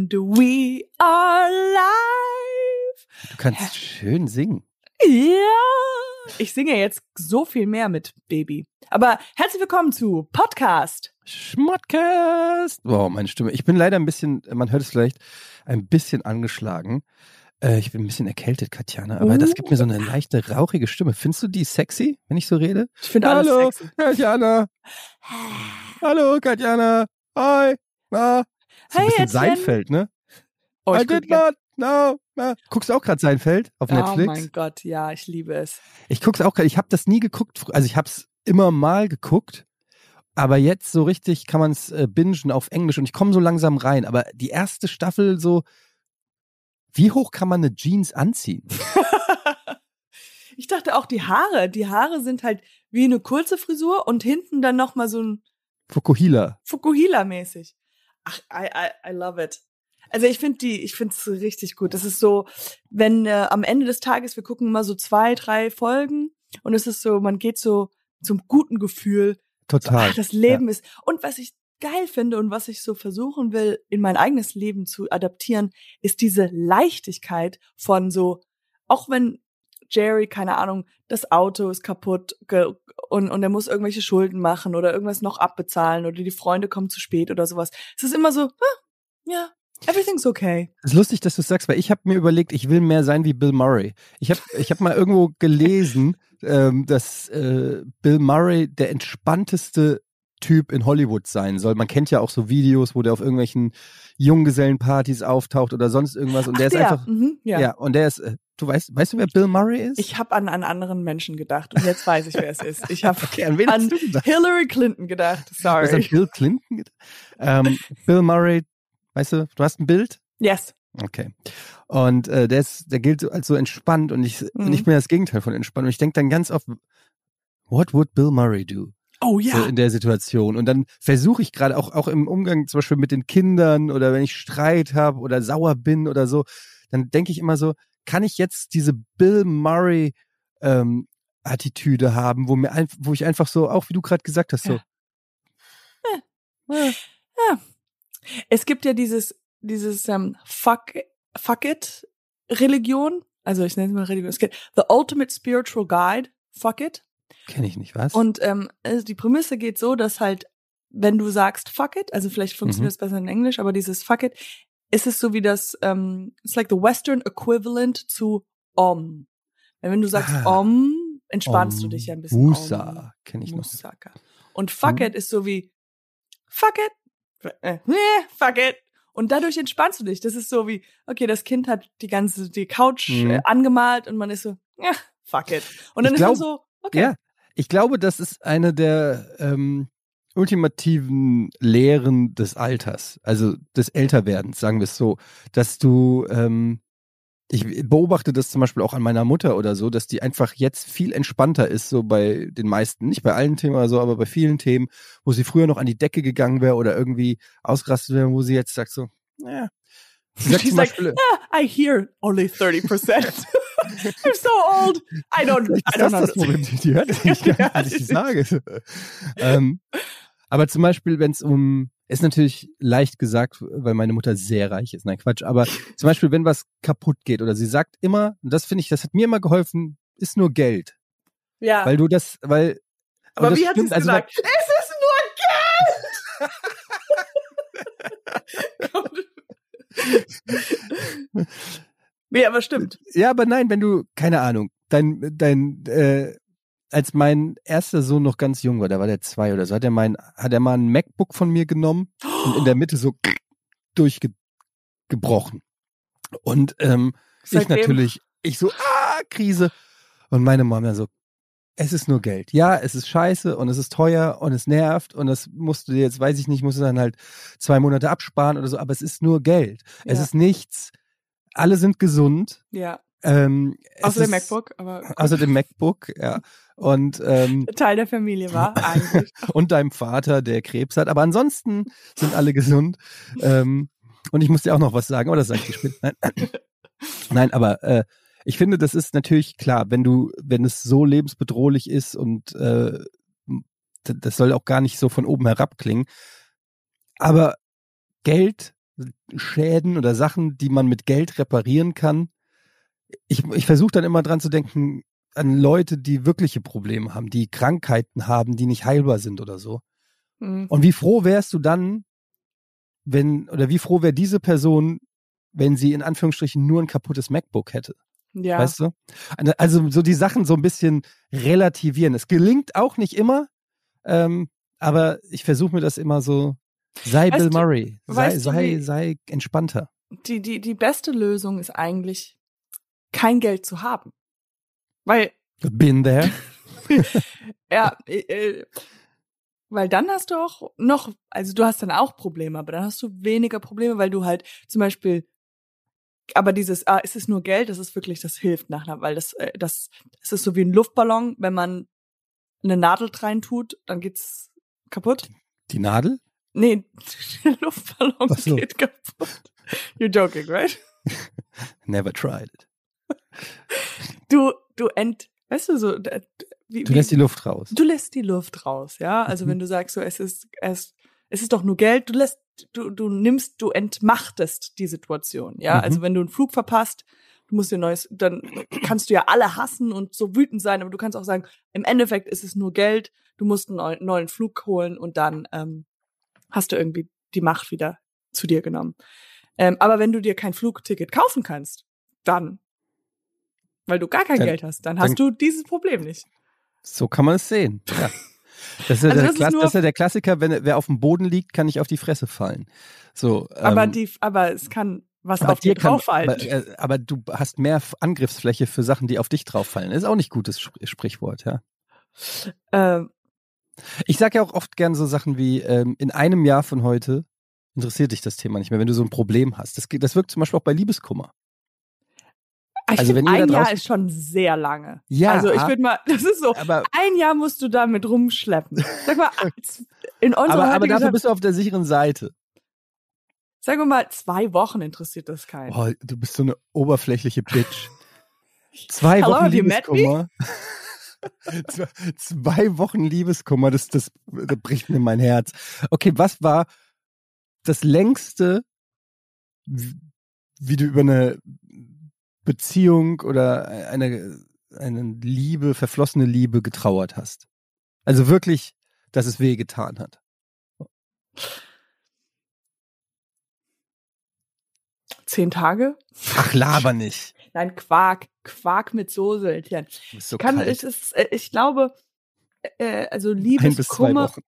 and we are live. Du kannst schön singen. Ja, ich singe jetzt so viel mehr mit Baby. Aber herzlich willkommen zu Podcast. Schmottcast. Wow, meine Stimme. Ich bin leider ein bisschen, man hört es vielleicht, ein bisschen angeschlagen. Ich bin ein bisschen erkältet, Katjana, aber das gibt mir so eine leichte, rauchige Stimme. Findest du die sexy, wenn ich so rede? Ich finde alles sexy. Katjana. Hallo, Katjana. Hi. Na. So ein bisschen Seinfeld, ne? Oh, I did not. No. Guckst du auch gerade Seinfeld auf Netflix? Oh mein Gott, ja, ich liebe es. Ich guck's auch gerade. Ich habe das nie geguckt. Also ich habe es immer mal geguckt. Aber jetzt so richtig kann man es bingen auf Englisch und ich komme so langsam rein. Aber die erste Staffel so, wie hoch kann man eine Jeans anziehen? Ich dachte auch die Haare. Die Haare sind halt wie eine kurze Frisur und hinten dann nochmal so ein Fukuhila-mäßig. Ach, I love it. Also ich finde es richtig gut. Das ist so, wenn am Ende des Tages, wir gucken immer so 2, 3 Folgen und es ist so, man geht so zum guten Gefühl. Total. So, das Leben ist. Und was ich geil finde und was ich so versuchen will, in mein eigenes Leben zu adaptieren, ist diese Leichtigkeit von so, auch wenn Jerry, keine Ahnung, das Auto ist kaputt und er muss irgendwelche Schulden machen oder irgendwas noch abbezahlen oder die Freunde kommen zu spät oder sowas. Es ist immer so, ja, everything's okay. Es ist lustig, dass du es sagst, weil ich habe mir überlegt, ich will mehr sein wie Bill Murray. Ich hab mal irgendwo gelesen, dass Bill Murray der entspannteste Typ in Hollywood sein soll. Man kennt ja auch so Videos, wo der auf irgendwelchen Junggesellenpartys auftaucht oder sonst irgendwas und der ist einfach, ja, und der ist, du weißt du, wer Bill Murray ist? Ich habe an anderen Menschen gedacht und jetzt weiß ich, wer es ist. Ich habe okay, an wen hast du gedacht? Hillary Clinton gedacht, sorry. Du hast an Bill Clinton gedacht? Bill Murray, weißt du hast ein Bild? Yes. Okay. Und der gilt so als so entspannt und ich bin das Gegenteil von entspannt. Und ich denke dann ganz oft, what would Bill Murray do? Oh ja. So in der Situation. Und dann versuche ich gerade auch im Umgang zum Beispiel mit den Kindern oder wenn ich Streit habe oder sauer bin oder so, dann denke ich immer so, kann ich jetzt diese Bill Murray Attitüde haben, wo ich einfach so, auch wie du gerade gesagt hast, so. Ja. Es gibt ja dieses Fuck it Religion, also ich nenne es mal Religion. Es gibt The Ultimate Spiritual Guide, Fuck it. Kenne ich nicht, was? Und also die Prämisse geht so, dass halt, wenn du sagst Fuck it, also vielleicht funktioniert es besser in Englisch, aber dieses Fuck it, ist es so wie das, it's like the Western equivalent zu Om. Wenn du sagst Om, entspannst du dich ja ein bisschen. Musa, kenne ich noch. Musaka. Und Fuck it ist so wie Fuck it, fuck it. Und dadurch entspannst du dich. Das ist so wie, okay, das Kind hat die Couch angemalt und man ist so, fuck it. Und dann ist man so, okay. Ja, ich glaube, das ist eine der ultimativen Lehren des Alters, also des Älterwerdens, sagen wir es so, dass du, ich beobachte das zum Beispiel auch an meiner Mutter oder so, dass die einfach jetzt viel entspannter ist, so bei den meisten, nicht bei allen Themen oder so, aber bei vielen Themen, wo sie früher noch an die Decke gegangen wäre oder irgendwie ausgerastet wäre, wo sie jetzt sagt so, ja. Sie sagt zum Beispiel, I hear only 30%. I'm so old. I don't know. Das Problem, die hört es nicht ganz, was ich sage. Aber zum Beispiel, wenn es ist natürlich leicht gesagt, weil meine Mutter sehr reich ist. Nein, Quatsch. Aber zum Beispiel, wenn was kaputt geht oder sie sagt immer, und das finde ich, das hat mir immer geholfen, ist nur Geld. Ja. Aber wie hat sie es gesagt? Es ist nur Geld! Ja, aber stimmt. Ja, aber nein, wenn du, keine Ahnung, als mein erster Sohn noch ganz jung war, da war der 2 oder so, hat er mal ein MacBook von mir genommen und in der Mitte so durchgebrochen. Und ich so, Krise. Und meine Mama so, es ist nur Geld. Ja, es ist scheiße und es ist teuer und es nervt und das musst du jetzt, weiß ich nicht, musst du dann halt 2 Monate absparen oder so, aber es ist nur Geld. Ja. Es ist nichts. Alle sind gesund. Ja. Außer dem MacBook, aber gut. Außer dem MacBook, ja. Und Teil der Familie war eigentlich. Und deinem Vater, der Krebs hat. Aber ansonsten sind alle gesund. Und ich muss dir auch noch was sagen, aber das sage ich dir später. Nein, aber ich finde, das ist natürlich klar, wenn es so lebensbedrohlich ist und das soll auch gar nicht so von oben herab klingen. Aber Geld Schäden oder Sachen, die man mit Geld reparieren kann. Ich versuche dann immer dran zu denken an Leute, die wirkliche Probleme haben, die Krankheiten haben, die nicht heilbar sind oder so. Mhm. Und wie froh wärst du dann, wie froh wäre diese Person, wenn sie in Anführungsstrichen nur ein kaputtes MacBook hätte? Ja. Weißt du? Also so die Sachen so ein bisschen relativieren. Es gelingt auch nicht immer, aber ich versuche mir das immer so, sei Bill Murray, sei entspannter. Die beste Lösung ist eigentlich, kein Geld zu haben. Weil Been there. ja, weil dann hast du auch noch, also du hast dann auch Probleme, aber dann hast du weniger Probleme, weil du halt zum Beispiel, aber dieses, es ist nur Geld, das ist wirklich, das hilft nachher, weil das ist so wie ein Luftballon, wenn man eine Nadel rein tut, dann geht's kaputt. Die Nadel? Nee, der Luftballon So. geht kaputt. You're joking, right? Never tried it. Weißt du so, Du lässt die Luft raus. Du lässt die Luft raus, ja. Also wenn du sagst so, es ist doch nur Geld, du entmachtest die Situation, ja. Also wenn du einen Flug verpasst, du musst dir neues, dann kannst du ja alle hassen und so wütend sein, aber du kannst auch sagen, im Endeffekt ist es nur Geld, du musst einen neuen Flug holen und dann hast du irgendwie die Macht wieder zu dir genommen. Aber wenn du dir kein Flugticket kaufen kannst, dann, weil du gar kein Geld hast, dann hast du dieses Problem nicht. So kann man es sehen. Ja. Das ist das ist ja der Klassiker, wer auf dem Boden liegt, kann nicht auf die Fresse fallen. So, aber es kann was auf dir drauffallen. Aber du hast mehr Angriffsfläche für Sachen, die auf dich drauffallen. Ist auch nicht gutes Sprichwort, ja. Ich sage ja auch oft gern so Sachen wie, in einem Jahr von heute interessiert dich das Thema nicht mehr, wenn du so ein Problem hast. Das wirkt zum Beispiel auch bei Liebeskummer. Ich also finde, ein Jahr ist schon sehr lange. Ja. Also ich würde mal, das ist so, aber, ein Jahr musst du damit rumschleppen. Sag mal, in unserer aber dafür bist du auf der sicheren Seite. Sagen wir mal, 2 Wochen interessiert das keinen. Oh, du bist so eine oberflächliche Bitch. 2 Wochen Liebeskummer. 2 Wochen Liebeskummer, das bricht mir mein Herz. Okay, was war das längste, wie du über eine Beziehung oder eine Liebe, verflossene Liebe getrauert hast? Also wirklich, dass es weh getan hat. 10 Tage? Ach, laber nicht. Nein, Quark mit Soße. Ist so kalt. Ich glaube, also 1 bis 2 Wochen.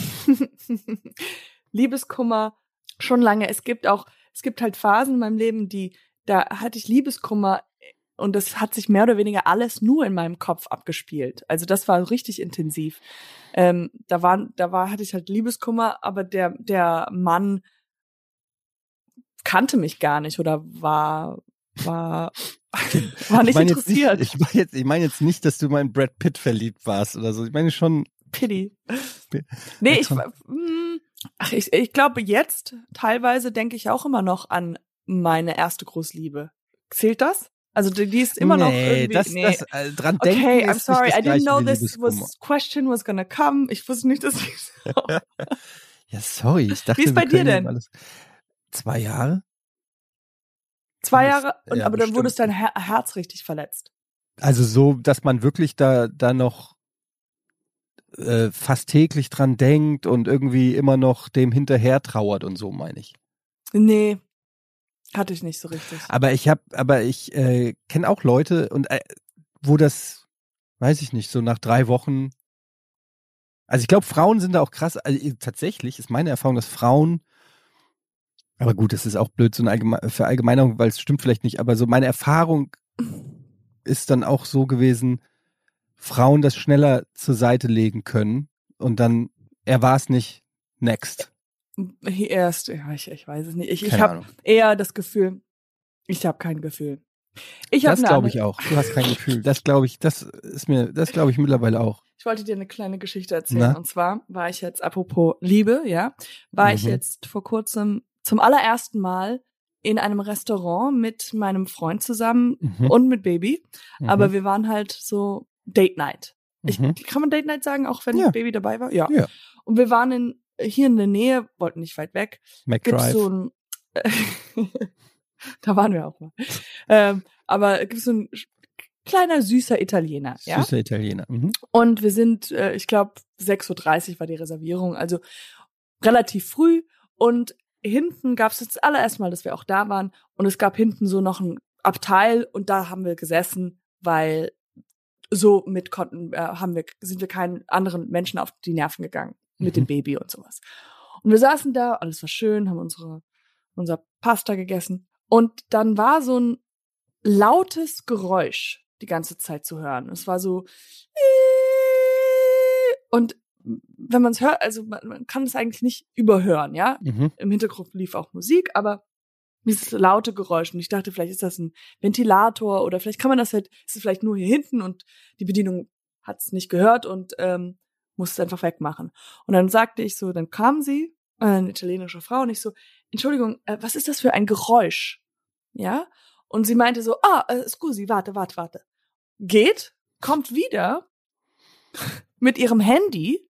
Liebeskummer schon lange. Es gibt halt Phasen in meinem Leben, da hatte ich Liebeskummer und das hat sich mehr oder weniger alles nur in meinem Kopf abgespielt. Also das war richtig intensiv. Hatte ich halt Liebeskummer, aber der Mann kannte mich gar nicht oder war nicht interessiert. Ich meine jetzt nicht, dass du mal in Brad Pitt verliebt warst oder so. Ich meine schon. Pity. Nee, ich glaube jetzt, teilweise denke ich auch immer noch an meine erste Großliebe. Zählt das? Also die ist immer noch irgendwie. Das dran denken. Okay, I'm ist sorry, nicht I didn't know this Liebeskummer. question was gonna come. Ich wusste nicht, dass ich Ja, sorry, ich dachte, wie ist bei dir denn? 2 Jahre? 2 Jahre, aber dann bestimmt. wurde dein Herz richtig verletzt. Also so, dass man wirklich da noch fast täglich dran denkt und irgendwie immer noch dem hinterher trauert und so, meine ich. Nee, hatte ich nicht so richtig. Aber ich kenne auch Leute und wo das, weiß ich nicht, so nach 3 Wochen. Also ich glaube, Frauen sind da auch krass. Also tatsächlich ist meine Erfahrung, dass Frauen, aber gut, das ist auch blöd, so eine Verallgemeinerung, weil es stimmt vielleicht nicht, aber so meine Erfahrung ist dann auch so gewesen, Frauen das schneller zur Seite legen können und dann, er war es nicht, next. Ich weiß es nicht. Ich habe eher das Gefühl, ich habe kein Gefühl. Das glaube ich auch. Du hast kein Gefühl. Das glaube ich mittlerweile auch. Ich wollte dir eine kleine Geschichte erzählen. Und zwar war ich jetzt, apropos Liebe, ich jetzt vor kurzem zum allerersten Mal in einem Restaurant mit meinem Freund zusammen und mit Baby. Aber wir waren halt so Date Night. Kann man Date Night sagen, auch wenn Baby dabei war? Ja. Und wir waren hier in der Nähe, wollten nicht weit weg. McDrive. Gibt's so ein Da waren wir auch mal. Aber es gibt so ein kleiner, süßer Italiener. Ja? Süßer Italiener. Mhm. Und wir sind, ich glaube, 6:30 Uhr war die Reservierung, also relativ früh. Und hinten gab es das allererste Mal, dass wir auch da waren. Und es gab hinten so noch ein Abteil und da haben wir gesessen, weil so mit sind wir keinen anderen Menschen auf die Nerven gegangen mit dem Baby und sowas. Und wir saßen da, alles war schön, haben unser Pasta gegessen. Und dann war so ein lautes Geräusch die ganze Zeit zu hören. Es war so und wenn man es hört, also man kann es eigentlich nicht überhören, ja. Mhm. Im Hintergrund lief auch Musik, aber dieses laute Geräusch. Und ich dachte, vielleicht ist das ein Ventilator oder vielleicht kann man das halt, ist es vielleicht nur hier hinten und die Bedienung hat es nicht gehört und muss es einfach wegmachen. Und dann sagte ich so, dann kam sie, eine italienische Frau, und ich so, Entschuldigung, was ist das für ein Geräusch? Ja? Und sie meinte so, scusi, warte. Geht, kommt wieder mit ihrem Handy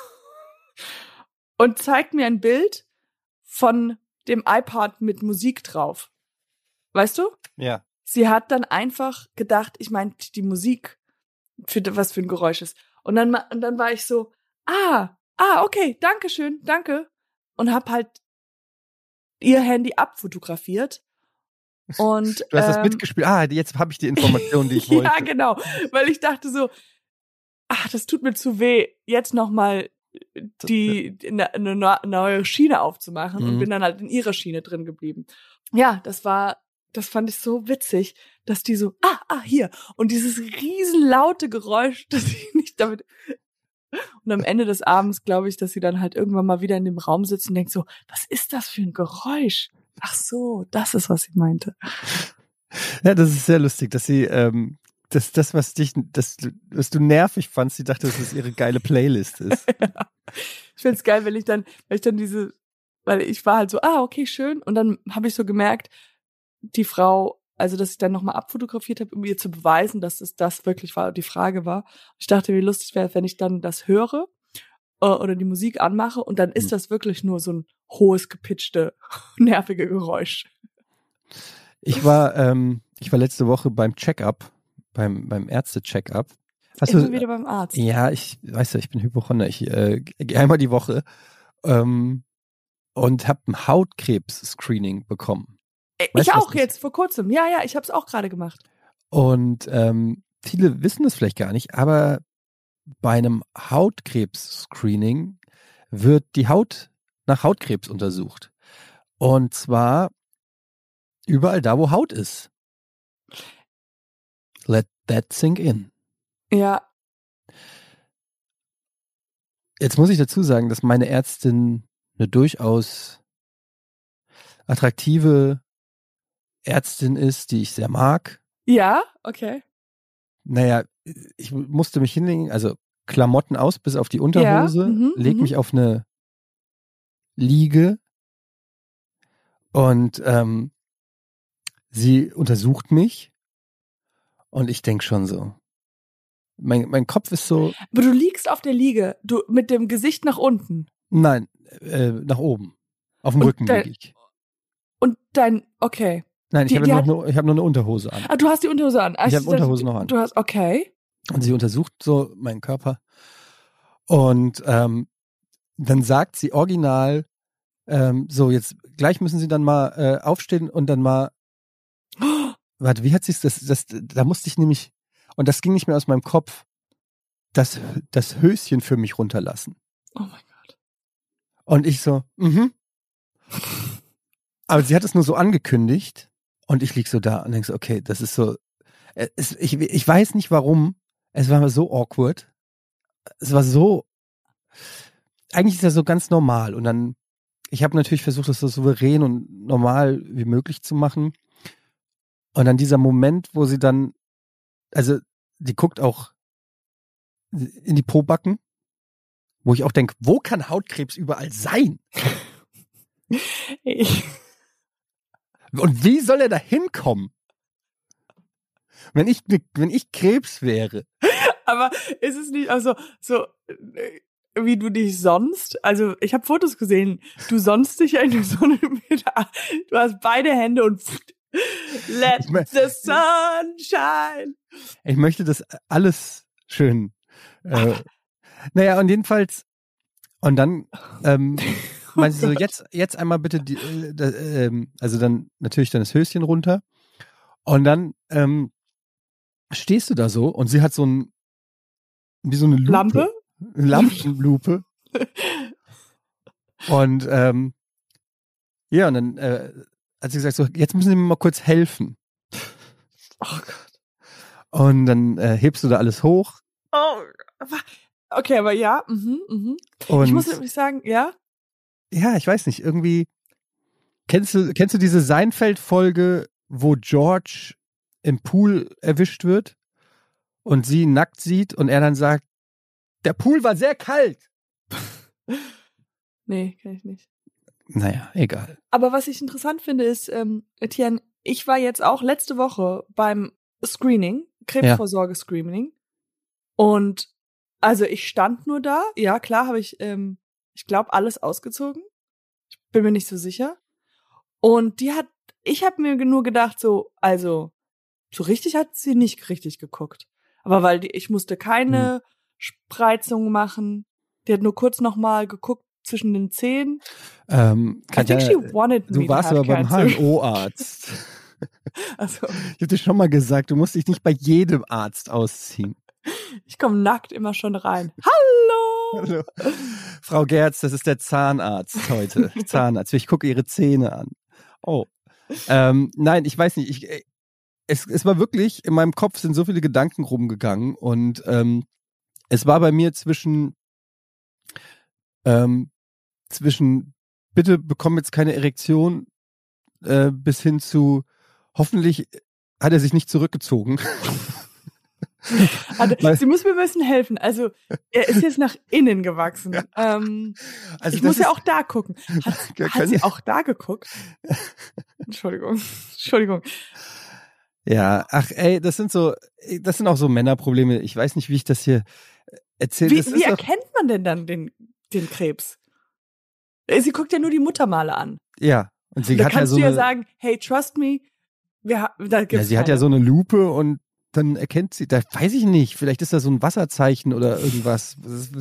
und zeigt mir ein Bild von dem iPod mit Musik drauf. Weißt du? Ja. Sie hat dann einfach gedacht, ich meine die Musik, was für ein Geräusch ist. Und dann war ich so, okay, danke. Und hab halt ihr Handy abfotografiert. Und Du hast das mitgespielt. Jetzt habe ich die Information, die ich wollte. Ja, genau. Weil ich dachte so, das tut mir zu weh, jetzt nochmal eine neue Schiene aufzumachen und bin dann halt in ihrer Schiene drin geblieben. Ja, das fand ich so witzig, dass die so, hier. Und dieses riesenlaute Geräusch, dass ich nicht damit. Und am Ende des Abends glaube ich, dass sie dann halt irgendwann mal wieder in dem Raum sitzt und denkt so, was ist das für ein Geräusch? Ach so, das ist, was sie meinte. Ja, das ist sehr lustig, dass sie, was du nervig fandst, sie dachte, dass es ihre geile Playlist ist. Ja. Ich find's geil, weil ich dann weil ich war halt so, okay, schön. Und dann habe ich so gemerkt, die Frau, also dass ich dann nochmal abfotografiert habe, um ihr zu beweisen, dass es das wirklich war, die Frage war. Ich dachte, wie lustig wäre, wenn ich dann das höre oder die Musik anmache und dann ist das wirklich nur so ein hohes, gepitchte, nervige Geräusch. Ich war letzte Woche beim Check-up, beim Ärzte-Check-up. Immer wieder beim Arzt. Ja, ich bin Hypochonder. Ich gehe einmal die Woche und habe ein Hautkrebs-Screening bekommen. Ich auch jetzt, vor kurzem. Ja, ich habe es auch gerade gemacht. Und viele wissen das vielleicht gar nicht, aber bei einem Hautkrebs-Screening wird die Haut nach Hautkrebs untersucht. Und zwar überall da, wo Haut ist. Let that sink in. Ja. Jetzt muss ich dazu sagen, dass meine Ärztin eine durchaus attraktive Ärztin ist, die ich sehr mag. Ja, okay. Naja, ich musste mich hinlegen, also Klamotten aus bis auf die Unterhose, leg mich auf eine Liege und sie untersucht mich und ich denke schon so, mein Kopf ist so. Aber du liegst auf der Liege, du mit dem Gesicht nach unten. Nein, nach oben. Auf dem Rücken liege ich. Und okay. Nein, ich habe nur eine Unterhose an. Du hast die Unterhose an. Ich habe Unterhose noch an. Du hast, okay. Und sie untersucht so meinen Körper. Und dann sagt sie original, so jetzt gleich müssen Sie dann mal aufstehen und dann mal. Warte, wie hat sich's da musste ich nämlich, und das ging nicht mehr aus meinem Kopf, das Höschen für mich runterlassen. Oh mein Gott. Und ich so, Aber sie hat es nur so angekündigt und ich lieg so da und denk so, okay, das ist so, ich weiß nicht warum, es war so awkward. Es war so, eigentlich ist das so ganz normal und dann, ich habe natürlich versucht, das so souverän und normal wie möglich zu machen. Und dann dieser Moment, wo sie dann, also die guckt auch in die Pobacken, wo ich auch denke, wo kann Hautkrebs überall sein? Und wie soll er da hinkommen? Wenn ich Krebs wäre. Aber ist es nicht also so wie du dich sonst, also ich habe Fotos gesehen, du sonst dich eigentlich so du hast beide Hände und let the sun shine. Ich möchte das alles schön. Naja, und jedenfalls, und dann meinst du so, jetzt einmal bitte, also dann natürlich dann das Höschen runter. Und dann stehst du da so und sie hat so wie so eine Lupe. Lampenlupe. Und ja, und dann hat sie gesagt, so, jetzt müssen Sie mir mal kurz helfen. Oh Gott. Und dann hebst du da alles hoch. Oh, okay, aber ja. Und ich muss nämlich sagen, ja. Ja, ich weiß nicht, irgendwie, kennst du diese Seinfeld-Folge, wo George im Pool erwischt wird und sie ihn nackt sieht und er dann sagt, der Pool war sehr kalt. Nee, kann ich nicht. Naja, egal. Aber was ich interessant finde ist, Etienne, ich war jetzt auch letzte Woche beim Screening, Krebsvorsorge-Screening. Und also ich stand nur da. Ja, klar habe ich glaube, alles ausgezogen. Ich bin mir nicht so sicher. Und ich habe mir nur gedacht, so richtig hat sie nicht richtig geguckt. Aber weil ich musste keine Spreizung machen. Die hat nur kurz nochmal geguckt zwischen den Zähnen. Katja, du warst aber beim HNO-Arzt. Also. Ich habe dir schon mal gesagt, du musst dich nicht bei jedem Arzt ausziehen. Ich komme nackt immer schon rein. Hallo! Hallo. Frau Gerz, das ist der Zahnarzt heute. Zahnarzt. Ich gucke Ihre Zähne an. Oh. Nein, ich weiß nicht. Es war wirklich, in meinem Kopf sind so viele Gedanken rumgegangen und es war bei mir zwischen bitte bekomm jetzt keine Erektion bis hin zu hoffentlich hat er sich nicht zurückgezogen. Sie muss mir ein bisschen helfen. Also er ist jetzt nach innen gewachsen. Also ich muss ja auch da gucken. Hat sie auch da geguckt? Entschuldigung. Ja, ach ey, das sind auch so Männerprobleme. Ich weiß nicht, wie ich das hier erzähle. Wie erkennt man denn dann den Krebs? Sie guckt ja nur die Muttermale an. Ja. Und sie da hat kannst ja so du ja sagen, hey, trust me. Sie hat ja so eine Lupe und dann erkennt sie, da weiß ich nicht, vielleicht ist da so ein Wasserzeichen oder irgendwas.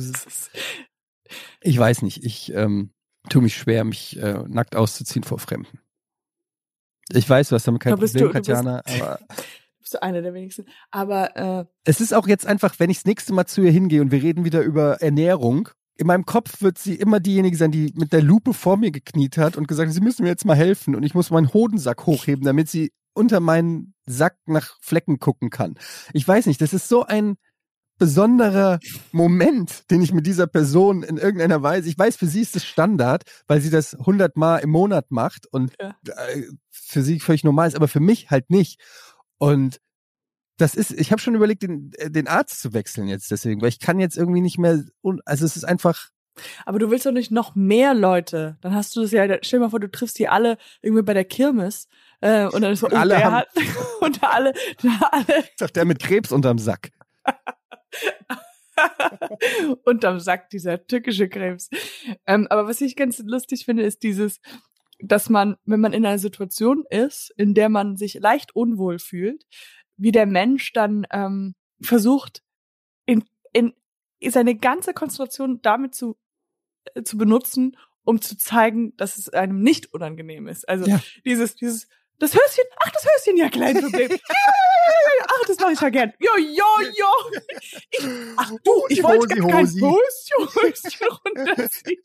Ich weiß nicht, ich tue mich schwer, mich nackt auszuziehen vor Fremden. Ich weiß, du hast damit kein Problem, Katjana, aber bist du einer der wenigsten. Aber es ist auch jetzt einfach, wenn ich das nächste Mal zu ihr hingehe und wir reden wieder über Ernährung, in meinem Kopf wird sie immer diejenige sein, die mit der Lupe vor mir gekniet hat und gesagt hat, sie müssen mir jetzt mal helfen und ich muss meinen Hodensack hochheben, damit sie unter meinen Sack nach Flecken gucken kann. Ich weiß nicht, das ist so ein besonderer Moment, den ich mit dieser Person in irgendeiner Weise, ich weiß, für sie ist das Standard, weil sie das 100 Mal im Monat macht und für sie völlig normal ist, aber für mich halt nicht. Und ich habe schon überlegt, den Arzt zu wechseln jetzt deswegen, weil ich kann jetzt irgendwie nicht mehr, also es ist einfach. Aber du willst doch nicht noch mehr Leute, dann hast du das ja, stell dir mal vor, du triffst die alle irgendwie bei der Kirmes und dann ist so, und alle doch der mit Krebs unterm Sack. Unterm Sack, dieser tückische Krebs. Aber was ich ganz lustig finde, ist dass man, wenn man in einer Situation ist, in der man sich leicht unwohl fühlt, wie der Mensch dann versucht, in seine ganze Konzentration damit zu benutzen, um zu zeigen, dass es einem nicht unangenehm ist. Also das Höschen, ja, klein Problem. Ach, das mache ich ja gern. Jo. Ich wollte gar kein Höschen runterziehen.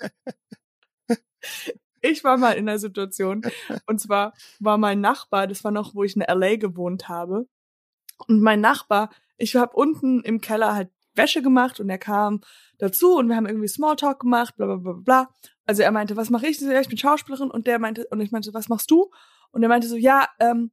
Ich war mal in einer Situation, und zwar war mein Nachbar, das war noch, wo ich in LA gewohnt habe, und mein Nachbar, ich habe unten im Keller halt Wäsche gemacht und er kam dazu und wir haben irgendwie Smalltalk gemacht, bla bla bla bla. Also er meinte, was mache ich? Ja, ich bin Schauspielerin, und ich meinte, was machst du? Und er meinte so, ja,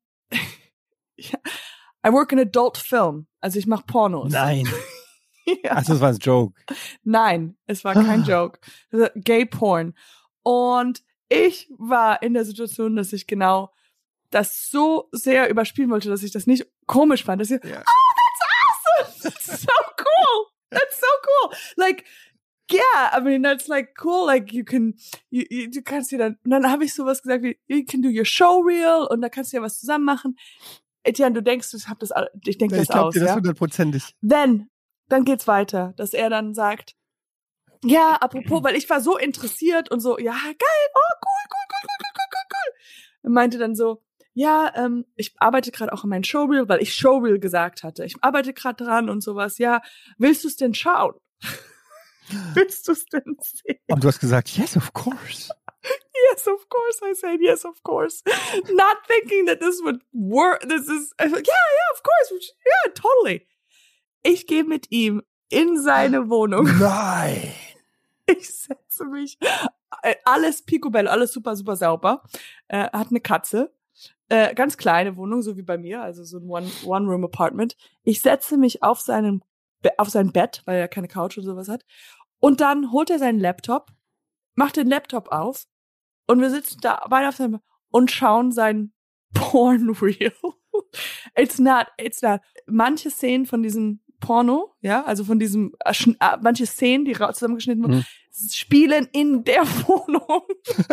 I work in adult film, also ich mache Pornos. Nein. Ja. Also das war ein Joke. Nein, es war kein Joke. Gay Porn. Und ich war in der Situation, dass ich genau das so sehr überspielen wollte, dass ich das nicht komisch fand. Dass ich, oh, that's awesome! That's so cool! That's so cool! Like, yeah, I mean, that's like cool, like du kannst dir dann, und dann habe ich sowas gesagt wie, you can do your showreel und da kannst du ja was zusammen machen. Etienne, du denkst, ich denke das aus, dir das ja? 100%ig. Dann geht's weiter, dass er dann sagt, ja, apropos, weil ich war so interessiert und so, ja, geil, oh, cool. Und meinte dann so, ja, ich arbeite gerade auch an meinem Showreel, weil ich Showreel gesagt hatte. Ich arbeite gerade dran und sowas, ja, willst du es denn schauen? Willst du es denn sehen? Und du hast gesagt, yes, of course. Yes, of course, I said, yes, of course. Not thinking that this would work, I was like, yeah, of course, yeah, totally. Ich gehe mit ihm in seine Wohnung. Nein. Ich setze mich, alles picobello, alles super, super sauber. Hat eine Katze, ganz kleine Wohnung, so wie bei mir, also so ein One-Room-Apartment. Ich setze mich auf sein Bett, weil er keine Couch oder sowas hat. Und dann holt er seinen Laptop, macht den Laptop auf und wir sitzen da beide auf seinem und schauen sein Porn-Reel. It's not. Manche Szenen von diesem Porno, ja, also von diesem, manche Szenen, die zusammengeschnitten wurden, spielen in der Wohnung.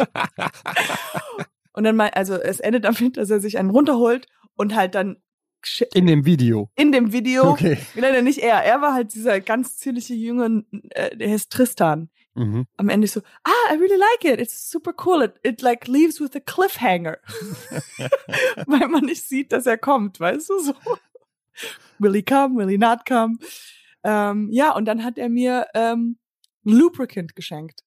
Und dann also es endet damit, dass er sich einen runterholt und halt dann in dem Video. Okay. Leider nicht er. Er war halt dieser ganz zierliche Junge, der heißt Tristan. Mhm. Am Ende so, I really like it. It's super cool. It like leaves with a cliffhanger. Weil man nicht sieht, dass er kommt, weißt du, so. Will he come? Will he not come? Ja, und dann hat er mir Lubricant geschenkt.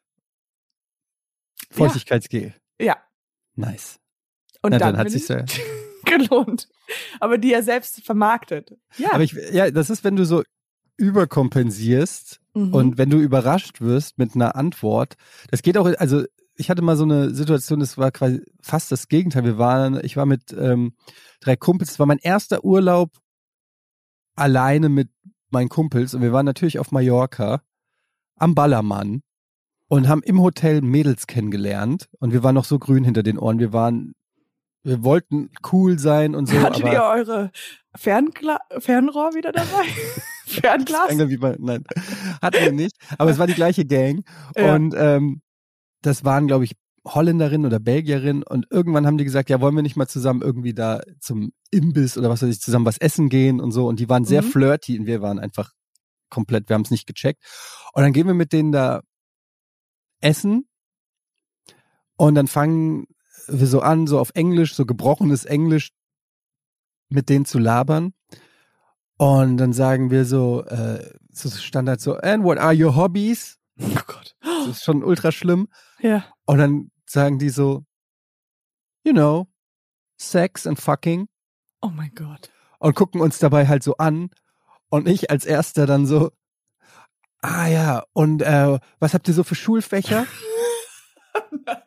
Feuchtigkeitsgel. Ja. Nice. Und dann hat sich's ja gelohnt. Aber die er selbst vermarktet. Ja. Aber das ist, wenn du so überkompensierst und wenn du überrascht wirst mit einer Antwort. Das geht auch, also ich hatte mal so eine Situation, das war quasi fast das Gegenteil. Ich war mit 3 Kumpels, das war mein erster Urlaub alleine mit meinen Kumpels und wir waren natürlich auf Mallorca am Ballermann und haben im Hotel Mädels kennengelernt und wir waren noch so grün hinter den Ohren. Wir wollten cool sein und so. Hattet ihr eure Fernrohr wieder dabei? Fernglas? Nein, hatten wir nicht. Aber es war die gleiche Gang. Ja. Und das waren, glaube ich, Holländerin oder Belgierin. Und irgendwann haben die gesagt, ja, wollen wir nicht mal zusammen irgendwie da zum Imbiss oder was weiß ich, zusammen was essen gehen und so. Und die waren sehr flirty und wir waren einfach komplett, wir haben es nicht gecheckt. Und dann gehen wir mit denen da essen und dann fangen wir so an, so auf Englisch, so gebrochenes Englisch mit denen zu labern. Und dann sagen wir so Standard so, and what are your hobbies? Oh Gott. Das ist schon ultra schlimm. Ja. Und dann sagen die so, you know, Sex and fucking. Oh mein Gott. Und gucken uns dabei halt so an. Und ich als Erster dann so, ja, und was habt ihr so für Schulfächer? Nein.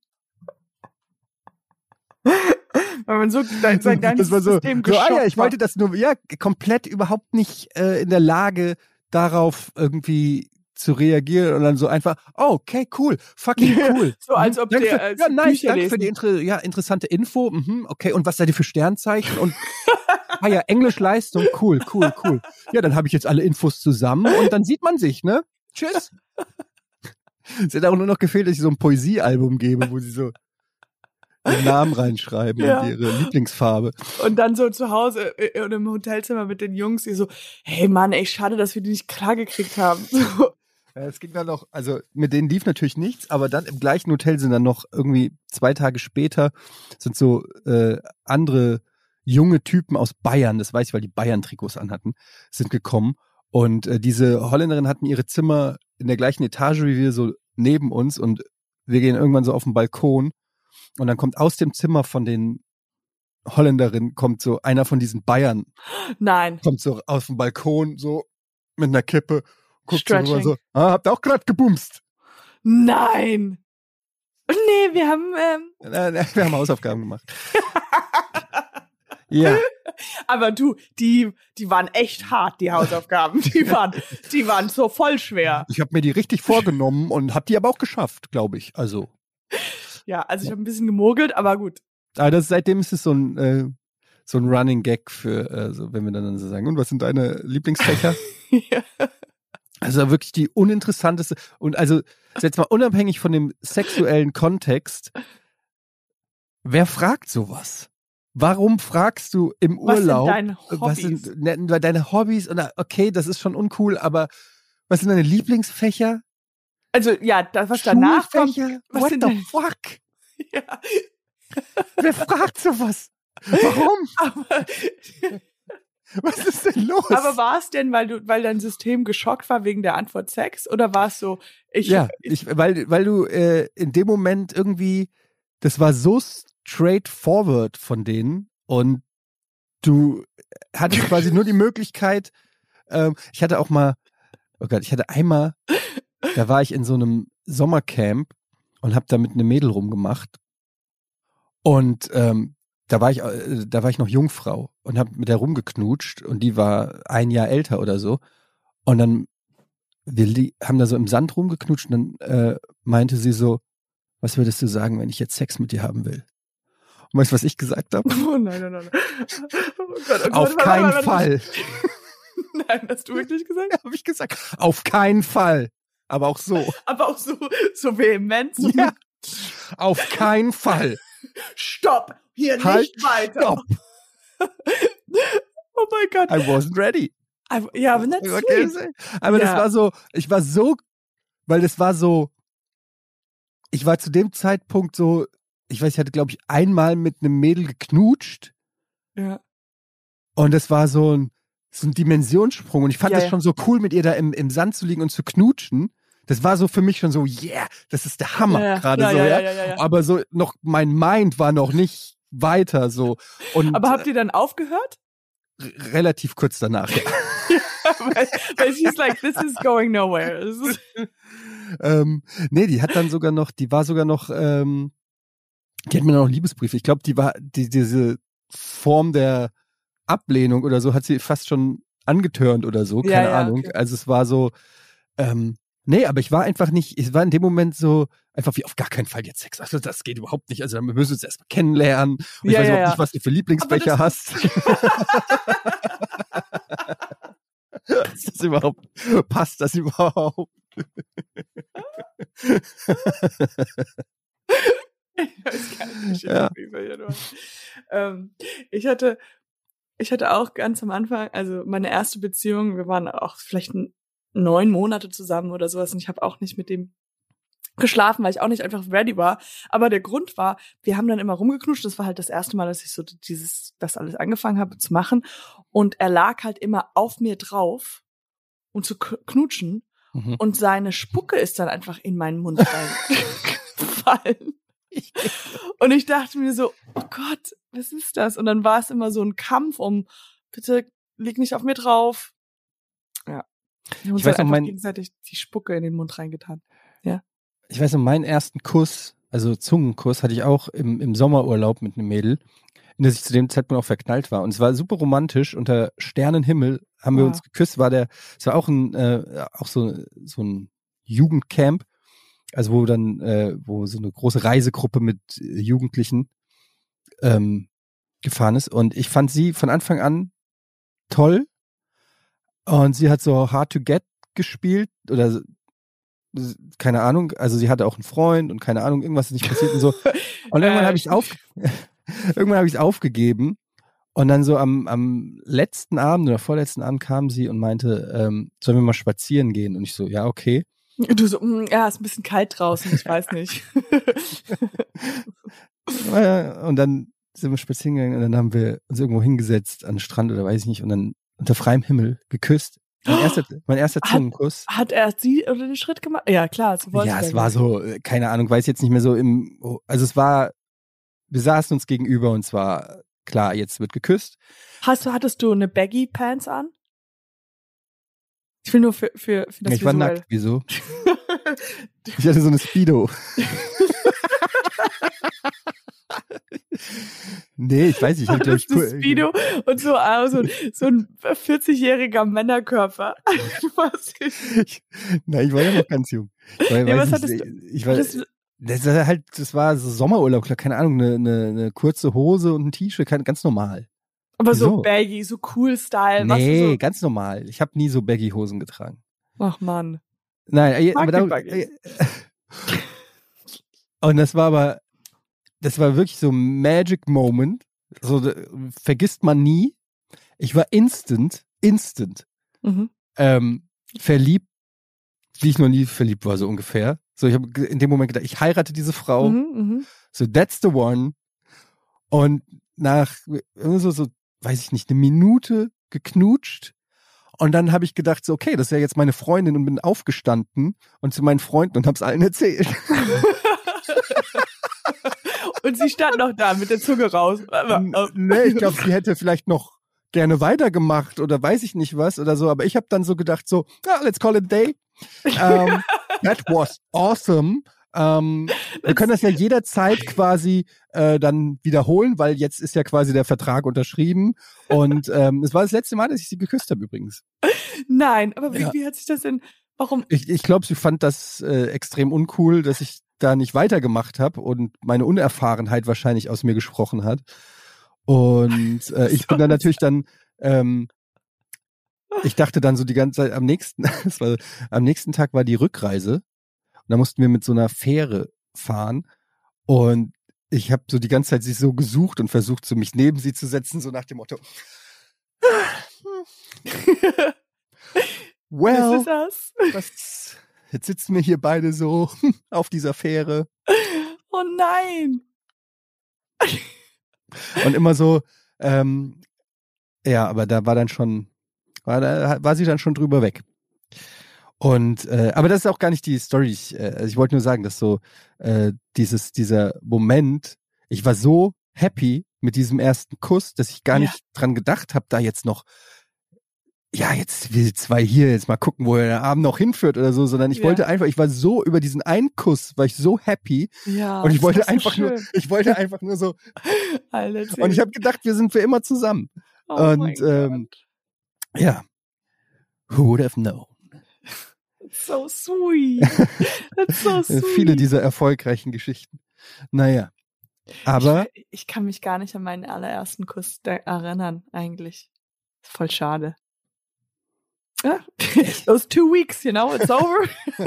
Weil man so sein ganzes das war so, System so, geschockt ich wollte das nur, komplett überhaupt nicht in der Lage, darauf irgendwie zu reagieren und dann so einfach, okay, cool, fucking cool. So als ob danke der für, nice, Bücher danke für die interessante Info. Okay, und was seid ihr für Sternzeichen? Und Englischleistung, cool. Ja, dann habe ich jetzt alle Infos zusammen und dann sieht man sich, ne? Tschüss. Es hätte auch nur noch gefehlt, dass ich so ein Poesiealbum gebe, wo sie so ihren Namen reinschreiben und ihre Lieblingsfarbe. Und dann so zu Hause im Hotelzimmer mit den Jungs, die so, hey Mann, ey, schade, dass wir die nicht klar gekriegt haben. So. Ja, es ging dann noch, also mit denen lief natürlich nichts, aber dann im gleichen Hotel sind dann noch irgendwie 2 Tage später sind so andere junge Typen aus Bayern, das weiß ich, weil die Bayern-Trikots anhatten, sind gekommen und diese Holländerin hatten ihre Zimmer in der gleichen Etage wie wir, so neben uns, und wir gehen irgendwann so auf den Balkon und dann kommt aus dem Zimmer von den Holländerinnen, kommt so einer von diesen Bayern. Nein. Kommt so auf den Balkon so mit einer Kippe, guckt so rüber so, habt ihr auch gerade gebumst? Nein. Nee, wir haben wir haben Hausaufgaben gemacht. Ja. Aber du, die waren echt hart, die Hausaufgaben. Die waren so voll schwer. Ich habe mir die richtig vorgenommen und habe die aber auch geschafft, glaube ich. Also. Ja, also ich habe ein bisschen gemogelt, aber gut. Aber seitdem ist es so ein Running Gag für, so, wenn wir dann so sagen, und was sind deine Lieblingsfächer? Ja. Also wirklich die uninteressanteste und also jetzt mal unabhängig von dem sexuellen Kontext, wer fragt sowas? Warum fragst du im Urlaub, was sind deine Hobbys? Deine Hobbys? Und okay, das ist schon uncool, aber was sind deine Lieblingsfächer? Also ja, das, was danach kommt, was What sind the fuck? Ja. Wer fragt sowas? Warum? Aber, Was ist denn los? aber war es denn, weil dein System geschockt war wegen der Antwort Sex? Oder war es so, weil du in dem Moment irgendwie, das war so straightforward von denen und du hattest quasi nur die Möglichkeit, ich hatte einmal, da war ich in so einem Sommercamp und hab da mit einem Mädel rumgemacht und da war ich noch Jungfrau und hab mit der rumgeknutscht und die war 1 Jahr älter oder so und dann haben da so im Sand rumgeknutscht und dann meinte sie so, was würdest du sagen, wenn ich jetzt Sex mit dir haben will? Und weißt du, was ich gesagt habe? Oh nein. Oh Gott, Auf keinen Fall. Nein, hast du wirklich gesagt? Habe ich gesagt. Auf keinen Fall. Aber auch so. Aber auch so vehement. So ja. Auf keinen Fall. Stopp. Hier halt, nicht weiter. Stopp. Oh mein Gott. I wasn't ready. Ja, aber that's sweet. Aber das war so, ich war zu dem Zeitpunkt so, ich hatte, glaube ich, einmal mit einem Mädel geknutscht. Ja. Und das war so ein Dimensionssprung. Und ich fand das schon so cool, mit ihr da im Sand zu liegen und zu knutschen. Das war so für mich schon so, yeah, das ist der Hammer gerade so, ja. Aber so noch, mein Mind war noch nicht weiter so. Und, aber habt ihr dann aufgehört? Relativ kurz danach, ja. weil she's like, this is going nowhere. Nee, die war sogar noch, die hat mir noch Liebesbriefe. Ich glaube, diese Form der Ablehnung oder so hat sie fast schon angetörnt oder so, keine Ahnung. Okay. Also es war so, nee, aber ich war in dem Moment so, einfach wie auf gar keinen Fall jetzt Sex. Also das geht überhaupt nicht. Also wir müssen uns erstmal kennenlernen. Und ich weiß überhaupt nicht, was du für Lieblingsbecher hast. Ist das überhaupt? Passt das überhaupt? Ich weiß gar nicht, ich hatte auch ganz am Anfang, also meine erste Beziehung, wir waren auch vielleicht 9 Monate zusammen oder sowas und ich habe auch nicht mit dem geschlafen, weil ich auch nicht einfach ready war. Aber der Grund war, wir haben dann immer rumgeknutscht. Das war halt das erste Mal, dass ich so das alles angefangen habe zu machen. Und er lag halt immer auf mir drauf und zu knutschen. Mhm. Und seine Spucke ist dann einfach in meinen Mund reingefallen. Und ich dachte mir so, oh Gott, was ist das? Und dann war es immer so ein Kampf bitte leg nicht auf mir drauf. Ja. Wir haben uns halt einfach gegenseitig die Spucke in den Mund reingetan. Ja. Ich weiß noch, meinen ersten Kuss, also Zungenkuss, hatte ich auch im Sommerurlaub mit einem Mädel, in der ich zu dem Zeitpunkt auch verknallt war. Und es war super romantisch. Unter Sternenhimmel haben wir uns geküsst. Es war auch auch so ein Jugendcamp, also wo so eine große Reisegruppe mit Jugendlichen gefahren ist. Und ich fand sie von Anfang an toll. Und sie hat so Hard to Get gespielt oder keine Ahnung, also sie hatte auch einen Freund und keine Ahnung, irgendwas ist nicht passiert und so. Und irgendwann habe ich aufgegeben und dann so am letzten Abend oder vorletzten Abend kam sie und meinte, sollen wir mal spazieren gehen? Und ich so, ja, okay. Du so, ja, ist ein bisschen kalt draußen, ich weiß nicht. Und dann sind wir spazieren gegangen und dann haben wir uns irgendwo hingesetzt an den Strand oder weiß ich nicht und dann unter freiem Himmel geküsst. Mein erster Zungenkuss. Hat er sie oder den Schritt gemacht? Ja, klar. So ja, es war so, keine Ahnung, weiß jetzt nicht mehr so wir saßen uns gegenüber und es war klar, jetzt wird geküsst. Hattest du eine Baggy Pants an? Ich will nur für das Visuell. Ich war nackt, wieso? Ich hatte so eine Speedo. Nee, ich weiß nicht. Ich hatte Speedo und so ein 40-jähriger Männerkörper. Nein, ich war ja noch ganz jung. Das war so Sommerurlaub, keine Ahnung, eine kurze Hose und ein T-Shirt, ganz normal. Aber so baggy, so cool Style. Nee, ganz normal. Ich habe nie so baggy Hosen getragen. Ach Mann. Nein, aber und das war wirklich so ein Magic Moment. So vergisst man nie. Ich war instant verliebt, wie ich noch nie verliebt war, so ungefähr. So, ich habe in dem Moment gedacht, ich heirate diese Frau. So, that's the one. Und nach so, weiß ich nicht, eine Minute geknutscht. Und dann habe ich gedacht, so, okay, das ist ja jetzt meine Freundin und bin aufgestanden und zu meinen Freunden und hab's allen erzählt. Und sie stand noch da mit der Zunge raus. Nee, ich glaube, sie hätte vielleicht noch gerne weitergemacht oder weiß ich nicht was oder so. Aber ich habe dann so gedacht, so, let's call it a day. That was awesome. Wir können das ja jederzeit quasi dann wiederholen, weil jetzt ist ja quasi der Vertrag unterschrieben. Und es war das letzte Mal, dass ich sie geküsst habe übrigens. Nein, aber wie hat sich das denn, warum? Ich glaube, sie fand das extrem uncool, dass ich da nicht weitergemacht habe und meine Unerfahrenheit wahrscheinlich aus mir gesprochen hat. Und ich bin dann natürlich dann, ich dachte dann so die ganze Zeit, am nächsten Tag war die Rückreise und da mussten wir mit so einer Fähre fahren und ich habe so die ganze Zeit sie so gesucht und versucht, so mich neben sie zu setzen, so nach dem Motto, well, jetzt sitzen wir hier beide so auf dieser Fähre. Oh nein! Und immer so, aber da war sie dann schon drüber weg. Und aber das ist auch gar nicht die Story. Ich wollte nur sagen, dass so dieser Moment, ich war so happy mit diesem ersten Kuss, dass ich gar nicht dran gedacht habe, da jetzt noch, jetzt wir zwei hier jetzt mal gucken, wo der Abend noch hinführt oder so, sondern ich wollte einfach, ich war so über diesen einen Kuss, war ich so happy und ich wollte einfach nur so Alter, und ich habe gedacht, wir sind für immer zusammen. Oh und who would have known? That's so sweet. That's so sweet. Viele dieser erfolgreichen Geschichten. Naja, aber ich kann mich gar nicht an meinen allerersten Kuss erinnern, eigentlich. Ist voll schade. Those 2 weeks, it's over.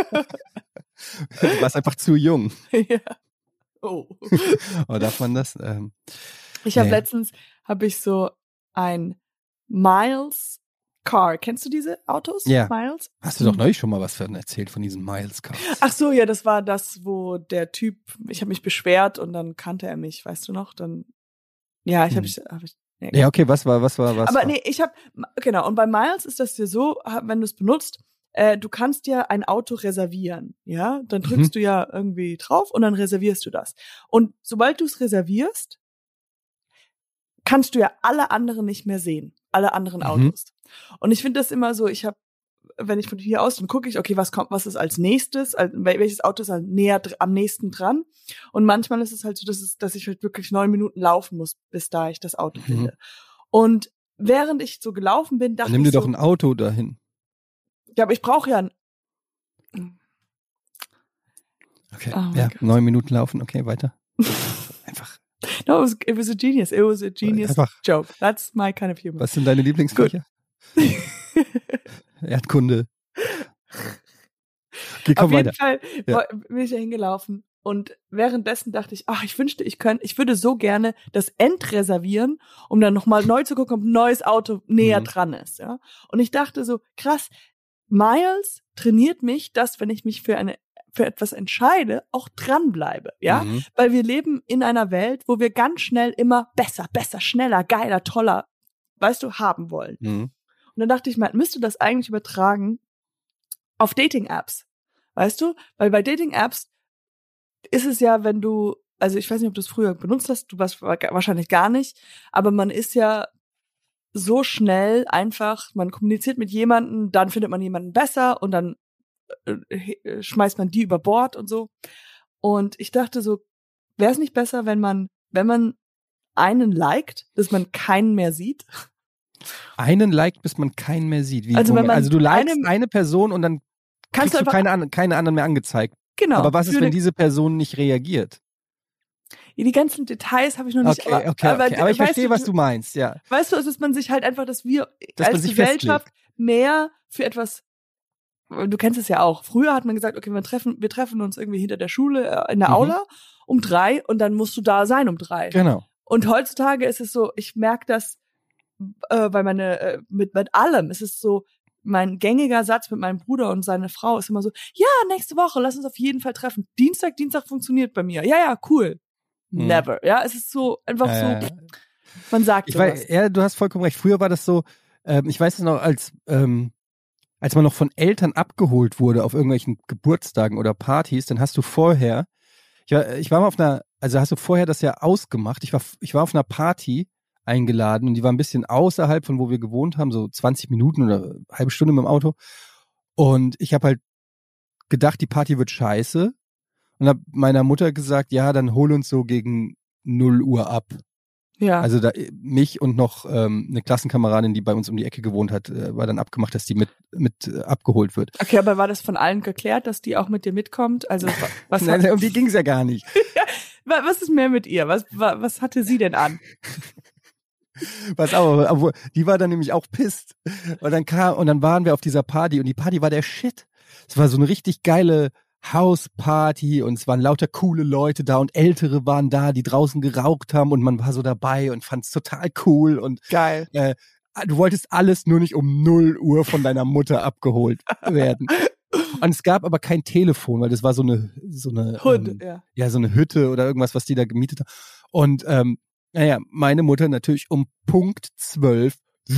Du warst einfach zu jung. Ja. Oh. Oder darf man das? Ich habe letztens so ein Miles Car. Kennst du diese Autos? Ja. Miles? Hast du doch neulich schon mal was erzählt von diesen Miles Cars? Ach so, ja, das war das, wo der Typ, ich habe mich beschwert und dann kannte er mich, weißt du noch? Dann, ja, ja, okay, was war? Aber nee, genau, und bei Miles ist das ja so, wenn du es benutzt, du kannst ja ein Auto reservieren, ja? Dann drückst du ja irgendwie drauf und dann reservierst du das. Und sobald du es reservierst, kannst du ja alle anderen nicht mehr sehen, alle anderen Autos. Und ich finde das immer so, wenn ich von hier aus, dann gucke ich, okay, was ist als nächstes, welches Auto ist halt am nächsten dran. Und manchmal ist es halt so, dass ich halt wirklich 9 Minuten laufen muss, bis da ich das Auto finde. Und während ich so gelaufen bin, dachte ich nimm dir doch ein Auto dahin. Ja, aber ich brauche ja Okay, 9 Minuten laufen, okay, weiter. Einfach. No, it was a genius. It was a genius joke. That's my kind of humor. Was sind deine Lieblingsfächer? Erdkunde. Okay, komm Auf jeden weiter. Fall bin ich da hingelaufen und währenddessen dachte ich, ich wünschte, ich würde so gerne das Endreservieren, um dann nochmal neu zu gucken, ob ein neues Auto näher dran ist. Ja? Und ich dachte so, krass, Miles trainiert mich, dass, wenn ich mich für etwas entscheide, auch dranbleibe, ja? Weil wir leben in einer Welt, wo wir ganz schnell immer besser, schneller, geiler, toller, weißt du, haben wollen. Und dann dachte ich, man müsste das eigentlich übertragen auf Dating-Apps, weißt du? Weil bei Dating-Apps ist es ja, wenn du, also ich weiß nicht, ob du es früher benutzt hast, du warst wahrscheinlich gar nicht, aber man ist ja so schnell einfach, man kommuniziert mit jemandem, dann findet man jemanden besser und dann schmeißt man die über Bord und so. Und ich dachte so, wäre es nicht besser, wenn man einen liked, dass man keinen mehr sieht? Einen liked, bis man keinen mehr sieht. Wie, also du likest eine Person und dann kriegst du keine anderen mehr angezeigt. Genau. Aber was ist, wenn diese Person nicht reagiert? Die ganzen Details habe ich noch nicht. Okay. Aber ich verstehe, was du meinst, ja. Weißt du, dass man sich halt einfach, dass wir als Gesellschaft mehr für etwas du kennst es ja auch. Früher hat man gesagt, okay, wir treffen uns irgendwie hinter der Schule in der Aula um 3 und dann musst du da sein um 3. Genau. Und heutzutage ist es so, ich merke das, weil mit allem ist es so, mein gängiger Satz mit meinem Bruder und seiner Frau ist immer so, ja, nächste Woche, lass uns auf jeden Fall treffen. Dienstag funktioniert bei mir. Ja, cool. Never. Ja, es ist so, einfach so, man sagt sowas. Ja, du hast vollkommen recht. Früher war das so, ich weiß es noch, als man noch von Eltern abgeholt wurde auf irgendwelchen Geburtstagen oder Partys, dann hast du vorher, ich war mal auf einer, also hast du vorher das ja ausgemacht. Ich war auf einer Party eingeladen und die war ein bisschen außerhalb von wo wir gewohnt haben, so 20 Minuten oder eine halbe Stunde mit dem Auto. Und ich habe halt gedacht, die Party wird scheiße und habe meiner Mutter gesagt, ja, dann hol uns so gegen 0 Uhr ab. Ja. Also mich und noch eine Klassenkameradin, die bei uns um die Ecke gewohnt hat, war dann abgemacht, dass die mit abgeholt wird. Okay, aber war das von allen geklärt, dass die auch mit dir mitkommt? Also was? Nein, um die ging's ja gar nicht. Was ist mehr mit ihr? Was hatte sie denn an? Pass auf, aber die war dann nämlich auch pisst. Und dann waren wir auf dieser Party und die Party war der Shit. Es war so eine richtig geile Hausparty und es waren lauter coole Leute da und Ältere waren da, die draußen geraucht haben und man war so dabei und fand's total cool und geil. Du wolltest alles nur nicht um 0 Uhr von deiner Mutter abgeholt werden. Und es gab aber kein Telefon, weil das war so eine Hütte, so eine Hütte oder irgendwas, was die da gemietet haben. Und meine Mutter natürlich um Punkt 12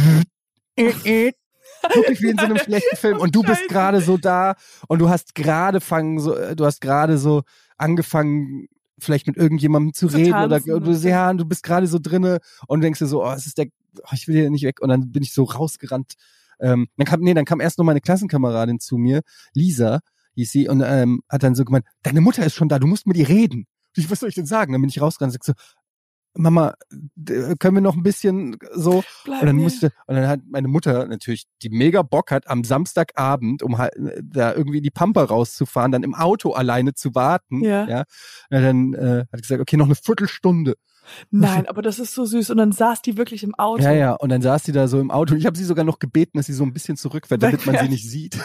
wirklich wie in so einem schlechten Film und du bist gerade so da und du hast gerade so angefangen vielleicht mit irgendjemandem zu reden tanzen, oder du bist gerade so drinne und denkst dir so, ich will hier nicht weg und dann bin ich so rausgerannt. Dann kam erst noch meine Klassenkameradin zu mir, Lisa hieß sie und hat dann so gemeint, deine Mutter ist schon da, du musst mit ihr reden. Was soll ich denn sagen? Dann bin ich rausgerannt und sag so, Mama, können wir noch ein bisschen so? Und dann hat meine Mutter natürlich, die mega Bock hat, am Samstagabend, um halt da irgendwie die Pampa rauszufahren, dann im Auto alleine zu warten. Ja. Und dann hat gesagt, okay, noch eine Viertelstunde. Nein, aber das ist so süß. Und dann saß die wirklich im Auto. Ja, und dann saß die da so im Auto. Ich habe sie sogar noch gebeten, dass sie so ein bisschen zurückfährt, damit man sie nicht sieht.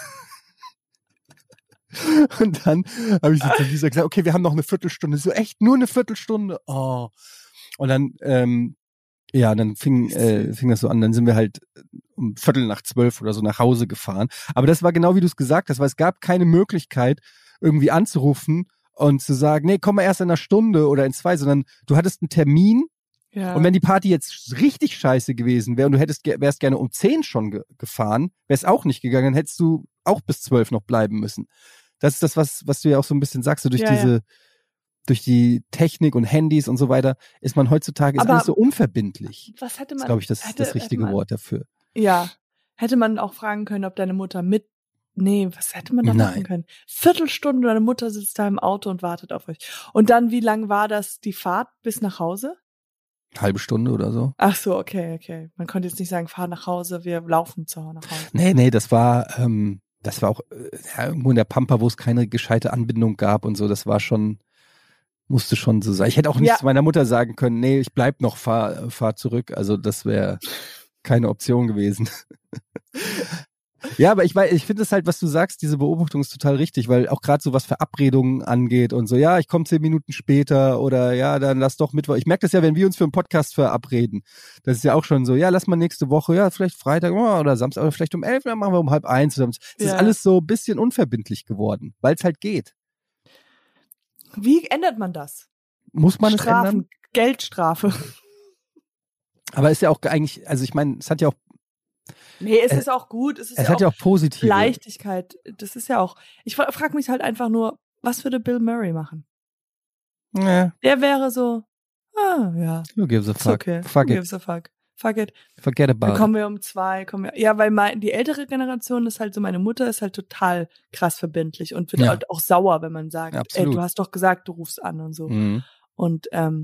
Und dann habe ich zu Lisa gesagt, okay, wir haben noch eine Viertelstunde. So, echt, nur eine Viertelstunde? Oh. Und dann, dann fing das so an. Dann sind wir halt um 11:45 oder so nach Hause gefahren. Aber das war genau wie du es gesagt hast, weil es gab keine Möglichkeit, irgendwie anzurufen und zu sagen, nee, komm mal erst in einer Stunde oder in 2, sondern du hattest einen Termin. Ja. Und wenn die Party jetzt richtig scheiße gewesen wäre und du wärst gerne um 10 schon gefahren, wäre es auch nicht gegangen, dann hättest du auch bis 12 noch bleiben müssen. Das ist das, was du ja auch so ein bisschen sagst, so durch die Technik und Handys und so weiter, ist man heutzutage alles so unverbindlich. Was hätte man? Das ist, glaube ich, das richtige Wort dafür. Ja. Hätte man auch fragen können, ob deine Mutter was hätte man da machen können? Viertelstunde, deine Mutter sitzt da im Auto und wartet auf euch. Und dann, wie lang war das, die Fahrt bis nach Hause? Halbe Stunde oder so. Ach so, okay. Man konnte jetzt nicht sagen, fahr nach Hause, wir laufen nach Hause. Nee, das war auch irgendwo in der Pampa, wo es keine gescheite Anbindung gab und so, das war schon, musste schon so sein. Ich hätte auch nicht zu meiner Mutter sagen können, nee, ich bleib noch, fahr zurück. Also das wäre keine Option gewesen. Ja, aber ich finde es halt, was du sagst, diese Beobachtung ist total richtig, weil auch gerade so was Verabredungen angeht und so, ja, ich komme 10 Minuten später oder ja, dann lass doch Mittwoch. Ich merke das ja, wenn wir uns für einen Podcast verabreden. Das ist ja auch schon so, ja, lass mal nächste Woche, ja, vielleicht Freitag oder Samstag oder vielleicht um 11, dann machen wir um 12:30. Das ist alles so ein bisschen unverbindlich geworden, weil es halt geht. Wie ändert man das? Muss man es ändern? Geldstrafe. Aber ist ja auch eigentlich, also ich meine, es hat ja auch es ist auch gut. Es hat ja auch positive Leichtigkeit. Das ist ja auch, ich frage mich halt einfach nur, was würde Bill Murray machen? Ja. Der wäre so, ja. Who gives a fuck? Okay. Fuck Who it. gives a fuck? Fuck it. Forget about Dann kommen wir um 2, ja, weil die ältere Generation ist halt so, meine Mutter ist halt total krass verbindlich und wird halt auch sauer, wenn man sagt, ey, du hast doch gesagt, du rufst an und so. Mhm. Und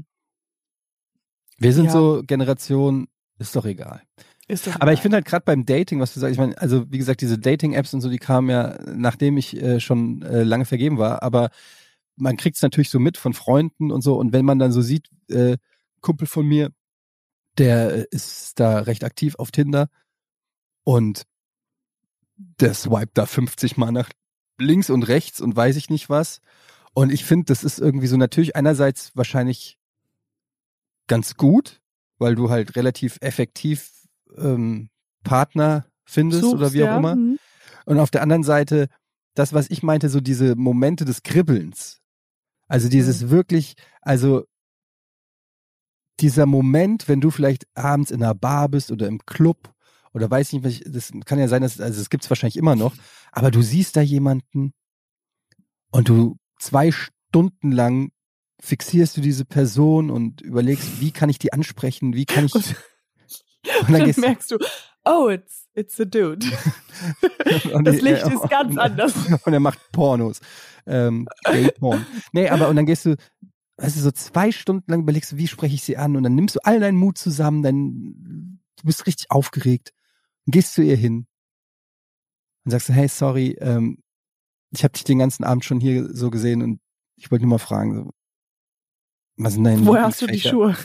wir sind so Generation, ist doch egal. Aber ich finde halt gerade beim Dating, was du sagst, ich meine, also wie gesagt, diese Dating-Apps und so, die kamen ja, nachdem ich schon lange vergeben war, aber man kriegt es natürlich so mit von Freunden und so und wenn man dann so sieht, Kumpel von mir, der ist da recht aktiv auf Tinder und der swiped da 50 Mal nach links und rechts und weiß ich nicht was. Und ich finde, das ist irgendwie so natürlich einerseits wahrscheinlich ganz gut, weil du halt relativ effektiv Partner findest Suchst, oder wie auch immer. Und auf der anderen Seite, das, was ich meinte, so diese Momente des Kribbelns. Also dieses wirklich, also dieser Moment, wenn du vielleicht abends in einer Bar bist oder im Club oder weiß nicht, das kann ja sein, also es gibt's wahrscheinlich immer noch, aber du siehst da jemanden und du 2 Stunden lang fixierst du diese Person und überlegst, wie kann ich die ansprechen, wie kann ich... Und dann merkst du, oh, it's a dude. Das Licht ist ganz anders. Und er macht Pornos. Gay-Porn. Nee, aber und dann gehst du, weißt du, so 2 Stunden lang überlegst du, wie spreche ich sie an und dann nimmst du all deinen Mut zusammen, du bist richtig aufgeregt und gehst zu ihr hin und sagst, hey, sorry, ich habe dich den ganzen Abend schon hier so gesehen und ich wollte nur mal fragen, so, was sind deine Woher hast du die Schuhe?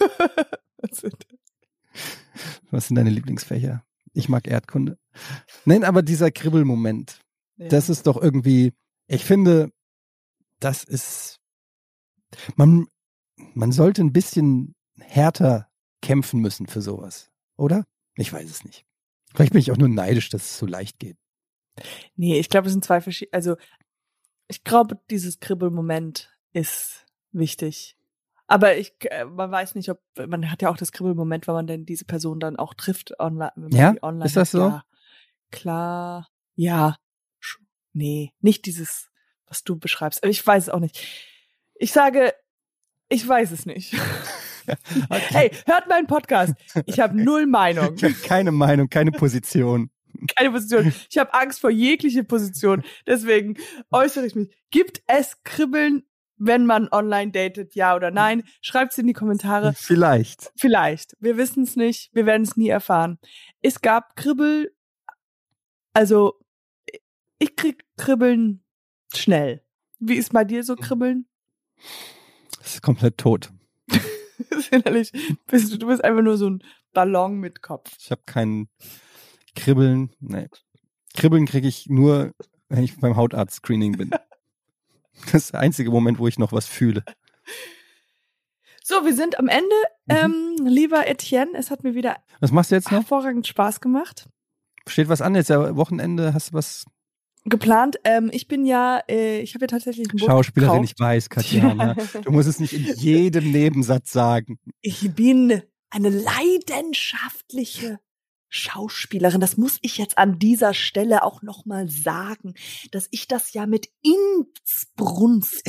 Was sind deine Lieblingsfächer? Ich mag Erdkunde. Nein, aber dieser Kribbelmoment, das ist doch irgendwie, ich finde, das ist, man sollte ein bisschen härter kämpfen müssen für sowas, oder? Ich weiß es nicht. Vielleicht bin ich auch nur neidisch, dass es so leicht geht. Nee, ich glaube, es sind 2 verschiedene, also ich glaube, dieses Kribbelmoment ist wichtig. Aber man weiß nicht, man hat ja auch das Kribbelmoment, wenn man denn diese Person dann auch trifft online. Wenn man die online ist das so? Ja, klar. Ja. Nee, nicht dieses, was du beschreibst. Ich weiß es auch nicht. Ich sage, ich weiß es nicht. Okay. Hey, hört meinen Podcast. Ich habe 0 Meinung. Ich habe keine Meinung, keine Position. Keine Position. Ich habe Angst vor jegliche Position. Deswegen äußere ich mich. Gibt es Kribbeln, wenn man online datet, ja oder nein? Schreibt's in die Kommentare. Vielleicht. Wir wissen es nicht. Wir werden es nie erfahren. Es gab Kribbel. Also, ich krieg Kribbeln schnell. Wie ist bei dir so Kribbeln? Das ist komplett tot. Innerlich du bist einfach nur so ein Ballon mit Kopf. Ich habe kein Kribbeln. Nee. Kribbeln kriege ich nur, wenn ich beim Hautarzt-Screening bin. Das ist der einzige Moment, wo ich noch was fühle. So, wir sind am Ende. Lieber Etienne, es hat mir wieder was machst du jetzt noch? Hervorragend Spaß gemacht. Steht was an jetzt? Ja, Wochenende, hast du was geplant? Ich bin ja, ich habe ja tatsächlich ein Boot Schauspielerin, gekauft. Ich weiß, Katjana. Du musst es nicht in jedem Nebensatz sagen. Ich bin eine leidenschaftliche Schauspielerin. Das muss ich jetzt an dieser Stelle auch nochmal sagen, dass ich das ja mit Inbrunst.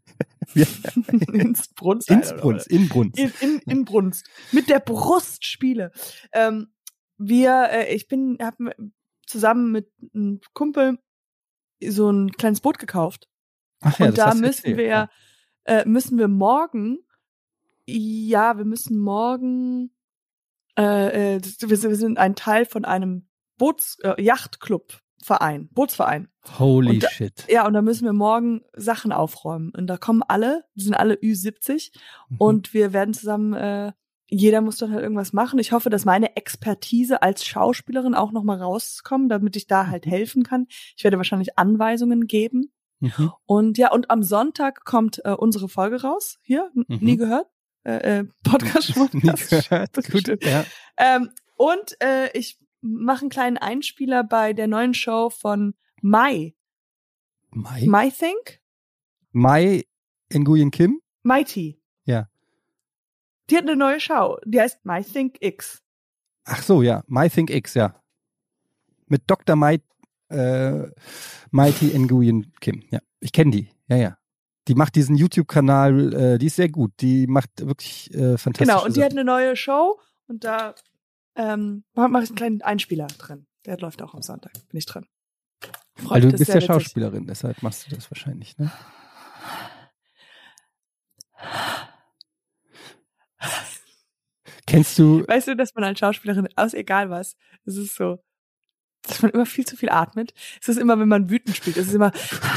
Inbrunst. Mit der Brust spiele. Ich habe zusammen mit einem Kumpel so ein kleines Boot gekauft. Ach ja, und da müssen wir morgen, wir sind ein Teil von einem Yachtclub-Verein, Bootsverein. Holy shit. Ja, und da müssen wir morgen Sachen aufräumen. Und da kommen die sind alle Ü70 und wir werden zusammen, jeder muss dann halt irgendwas machen. Ich hoffe, dass meine Expertise als Schauspielerin auch nochmal rauskommt, damit ich da halt helfen kann. Ich werde wahrscheinlich Anweisungen geben. Und ja, und am Sonntag kommt unsere Folge raus. Hier, nie gehört. Podcast. Nie gehört. Gut, ja. Und ich mache einen kleinen Einspieler bei der neuen Show von Mai. My Think? Mai Nguyen Kim? Mighty. Ja. Die hat eine neue Show. Die heißt My Think X. Ach so, ja. My Think X, ja. Mit Dr. Mighty Nguyen Kim. Ja. Ich kenne die. Ja. Die macht diesen YouTube-Kanal, die ist sehr gut. Die macht wirklich fantastisch. Genau, und die hat eine neue Show und da mache ich einen kleinen Einspieler drin. Der läuft auch am Sonntag. Bin ich drin. Weil du bist ja Schauspielerin, deshalb machst du das wahrscheinlich, ne? Kennst du... Weißt du, dass man als Schauspielerin, egal was, es ist so, dass man immer viel zu viel atmet. Es ist immer, wenn man wütend spielt, es ist immer...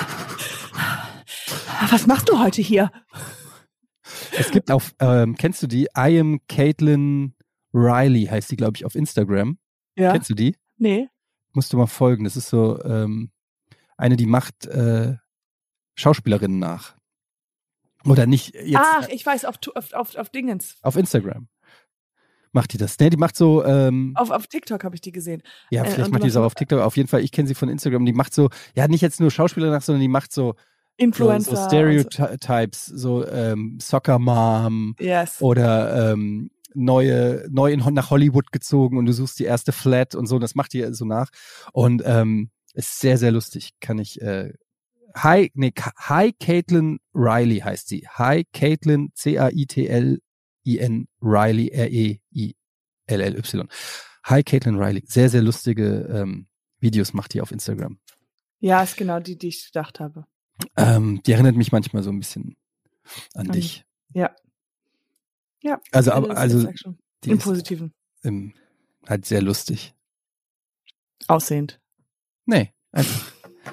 Was machst du heute hier? Es gibt kennst du die? I am Caitlin Riley heißt die, glaube ich, auf Instagram. Ja. Kennst du die? Nee. musst du mal folgen. Das ist so eine, die macht Schauspielerinnen nach. Oder nicht jetzt. Ach, ich weiß, auf Dingens. Auf Instagram macht die das. Ne, die macht so. Auf TikTok habe ich die gesehen. Ja, vielleicht macht die es auch auf TikTok. Auf jeden Fall, ich kenne sie von Instagram. Die macht so, ja, nicht jetzt nur Schauspieler nach, sondern die macht so Influencer. So Stereotypes, so Soccer Mom Yes. oder neu nach Hollywood gezogen und du suchst die erste Flat und so. Das macht die so nach. Und ist sehr, sehr lustig. Kann ich. Hi Caitlin Riley heißt sie. Hi Caitlin, Caitlin Riley, Reilly. Hi Caitlin Riley. Sehr, sehr lustige Videos macht die auf Instagram. Ja, ist genau die ich gedacht habe. Die erinnert mich manchmal so ein bisschen an dich. Ja. Ja. Also die im ist Positiven. Halt sehr lustig. Aussehend. Nee, einfach.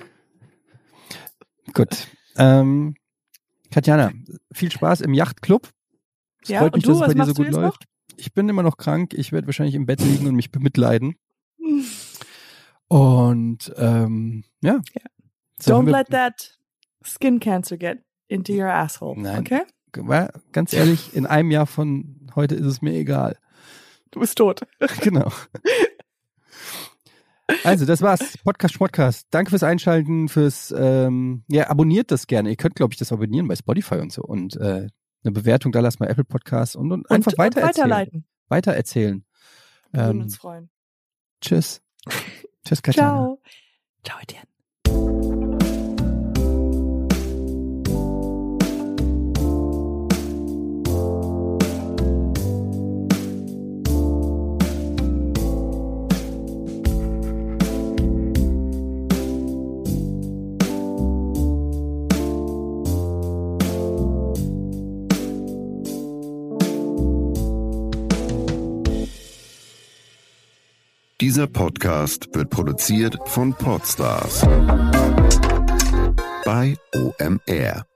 Gut. Katjana, viel Spaß im Yachtclub. Es freut mich, dass es bei dir so gut läuft. Ich bin immer noch krank. Ich werde wahrscheinlich im Bett liegen und mich bemitleiden. Und ja. So Don't let that skin cancer get into your asshole. Nein. Okay? Ganz ehrlich, in einem Jahr von heute ist es mir egal. Du bist tot. Genau. Also, das war's. Podcast. Danke fürs Einschalten, abonniert das gerne. Ihr könnt, glaube ich, das abonnieren bei Spotify und so. Und eine Bewertung da lasst mal Apple Podcasts und einfach weitererzählen. Weitererzählen. Wir würden uns freuen. Tschüss. Tschüss, Katjana. Ciao. Ciao, Etienne. Dieser Podcast wird produziert von Podstars bei OMR.